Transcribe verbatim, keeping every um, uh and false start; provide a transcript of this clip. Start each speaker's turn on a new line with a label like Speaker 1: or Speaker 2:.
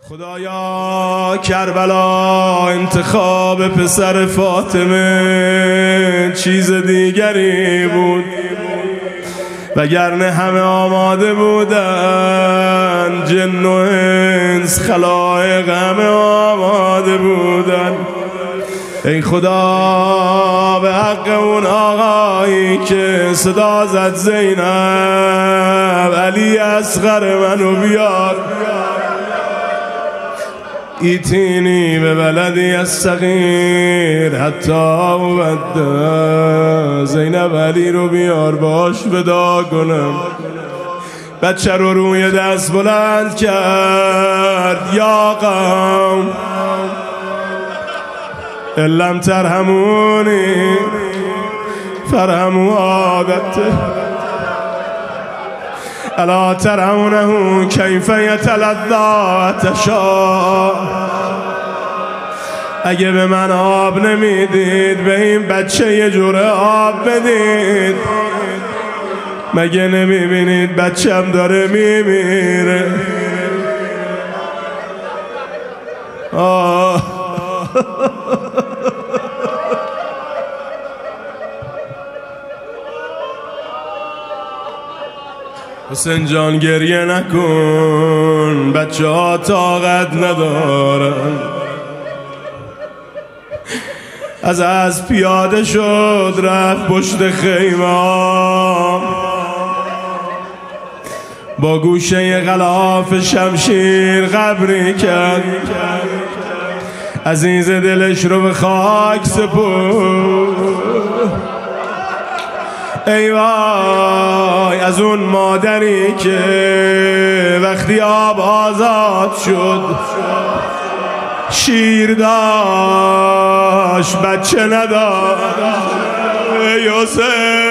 Speaker 1: خدایا کربلا انتخاب پسر فاطمه چیز دیگری بود، وگرنه همه آماده بودن، جن و انس خلائق همه آماده بودن. ای خدا به حق اون آقایی که صدا زد زینب علی اصغر منو بیار، ایتینی به بلدی الصغیر حتی بود، زینب علی رو بیار باش ودا کنم. بچه رو روی دست بلند کرد، یا قوم لم ترحمونی فرحموا عادته، الا ترونه کیف یتلذی عطشا. اگه به من آب نمیدید به این بچه یه جوره آب بدید. مگه نمیبینید بچم داره میمیره؟ آه حسین جان گریه نکن، بچه ها طاقت ندارن. از از پیاده شد رفت پشت خیمه، با گوشه غلاف شمشیر قبری کرد، عزیز دلش رو به خاک سپرد. ای وای از اون مادری که وقتی آب آزاد شد شیر داشت بچه نداشت. ای حسین